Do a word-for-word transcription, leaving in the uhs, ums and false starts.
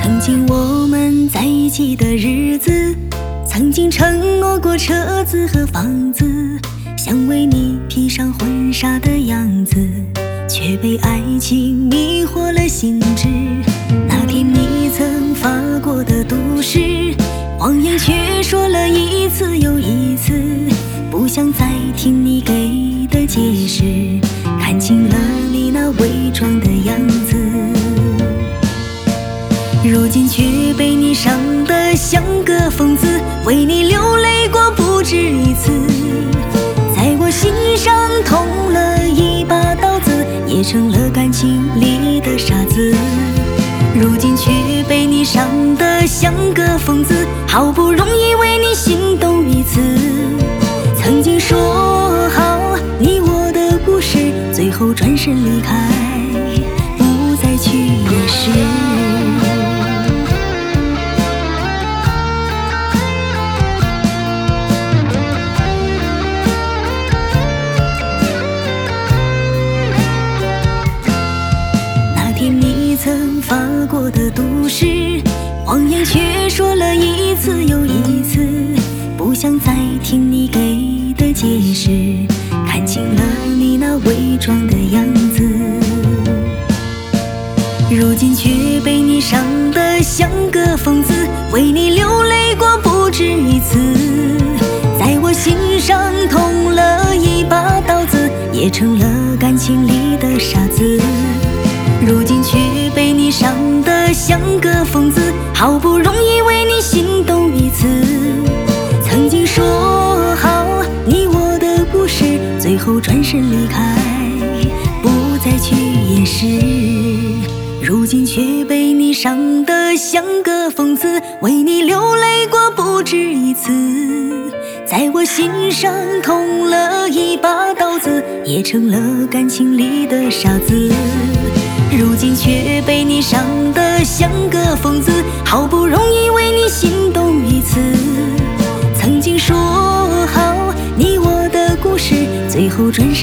曾经我们在一起的日子，曾经承诺过车子和房子，想为你披上婚纱的样子，却被爱情迷惑了心智。那天你曾发过的毒誓，谎言却说了一次又一次，不想再听你给的解释，看清了你那伪装的样子，如今却被你伤得像个疯子，为你流泪过不止一次，在我心上捅了一把刀子，也成了感情里的傻子，如今却被你伤得像个疯子，好不容易为你心动一次，曾经说好你我的故事，最后转身离开，不再去掩饰。曾发过的毒誓，谎言却说了一次又一次，不想再听你给的解释，看清了你那伪装的样子，如今却被你伤得像个疯子，为你流泪过不止一次，在我心上捅了一把刀子，也成了感情里的傻子，如今却被你伤得像个疯子，好不容易为你心动一次，曾经说好你我的故事，最后转身离开，不再去掩饰，如今却被你伤得像个疯子，为你流泪过不止一次，在我心上捅了一把刀子，也成了感情里的傻子，如今却被你伤得像个疯子，好不容易为你心动一次，曾经说好你我的故事，最后转身